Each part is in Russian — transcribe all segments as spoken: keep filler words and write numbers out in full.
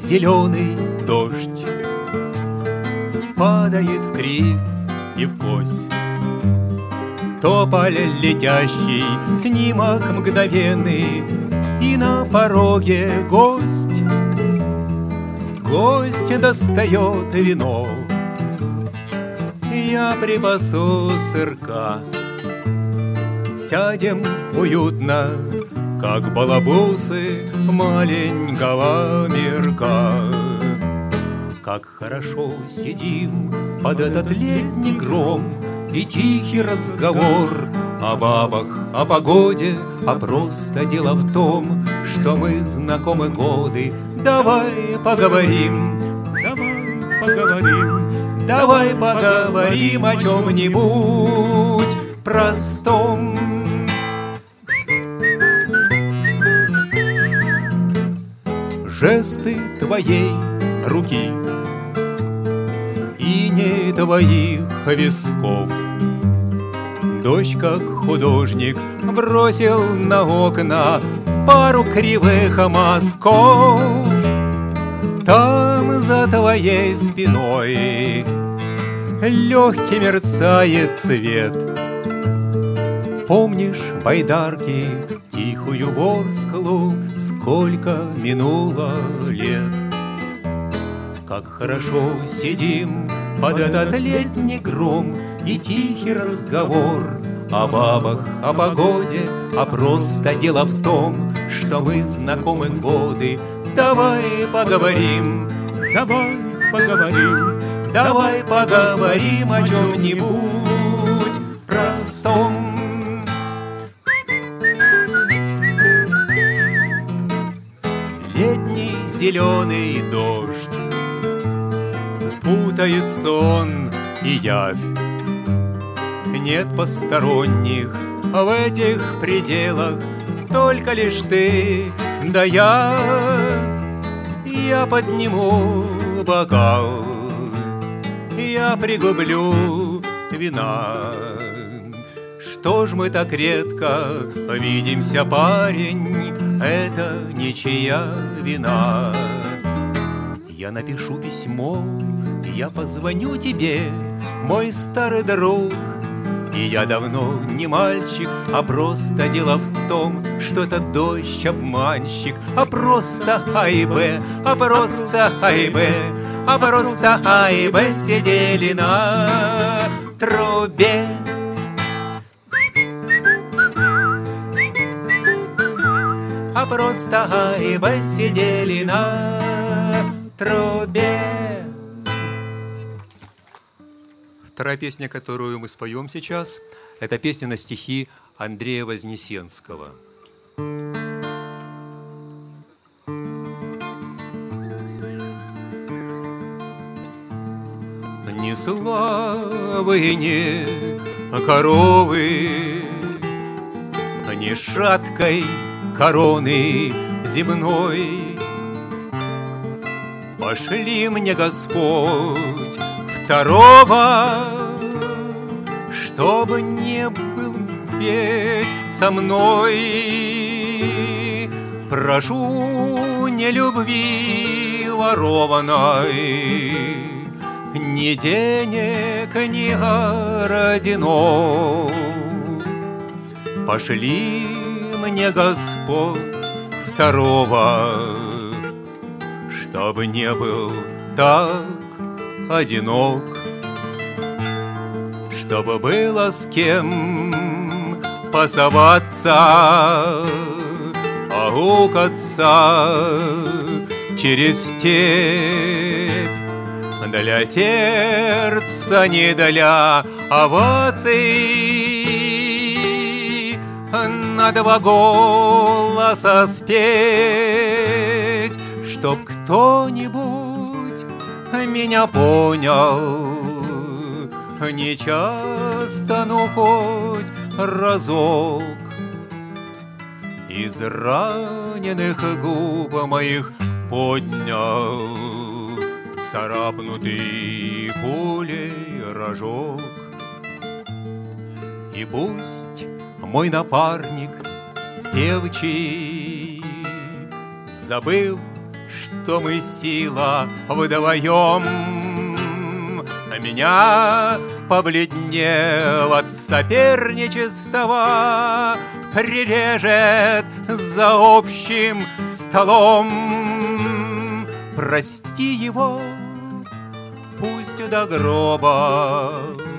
зеленый дождь падает в крик и в кость. Тополь летящий, снимок мгновенный, и на пороге гость. Гость достает вино, я припасу сырка. Сядем уютно, как балабусы маленького мирка. Как хорошо сидим под этот летний гром, и тихий разговор о бабах, о погоде, а просто дело в том, что мы знакомы годы. Давай поговорим, давай поговорим, давай поговорим о чем-нибудь простом. Жесты твоей руки и не твоих висков. Дождь, как художник, бросил на окна пару кривых мазков. Там за твоей спиной легкий мерцает свет. Помнишь байдарки, тихую Ворсклу, сколько минуло лет? Как хорошо сидим под этот летний гром, и тихий разговор о бабах, о погоде, а просто дело в том, что мы знакомы годы. Давай поговорим, давай поговорим, давай поговорим о чем-нибудь простом. Летний зеленый дождь путает сон и явь. Нет посторонних в этих пределах, только лишь ты да я. Я подниму бокал, я пригублю вина. Что ж мы так редко видимся, парень, это ничья вина. Я напишу письмо, я позвоню тебе, мой старый друг. И я давно не мальчик, а просто дело в том, что это дождь обманщик, а просто А и Б, а просто А и Б, а просто А и Б сидели на трубе. А просто А и Б сидели на трубе. Вторая песня, которую мы споем сейчас, это песня на стихи Андрея Вознесенского. Ни славы, ни коровы, ни шаткой короны земной. Пошли мне, Господь, второго, чтобы не был петь со мной. Прошу не любви ворованной, ни денег, ни орденов. Пошли мне, Господь, второго, чтобы не был так одинок, чтобы было с кем пасоваться, аукаться через степь. Для сердца, не для оваций, на два голоса спеть, чтоб кто-нибудь меня понял. Не часто, но хоть разок из раненых губ моих поднял царапнутый пулей рожок. И пусть мой напарник певчий, забыв что мы сила вдвоем. А меня побледнел от соперничества, прирежет за общим столом. Прости его, пусть до гроба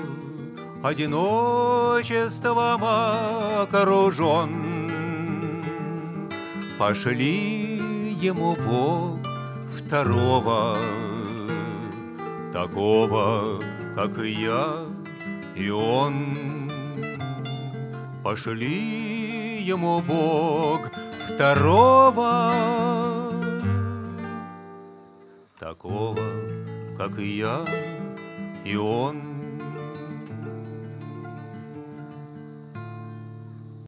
одиночеством окружен. Пошли ему, Бог, второго, такого, как и я и он. Пошли ему, Бог, второго, такого, как и я и он.